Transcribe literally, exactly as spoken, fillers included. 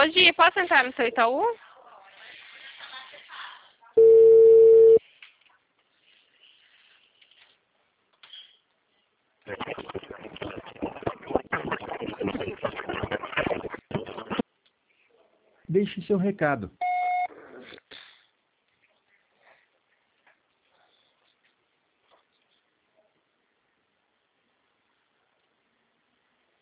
Bom dia, posso entrar no seu Itaú? Deixe seu recado.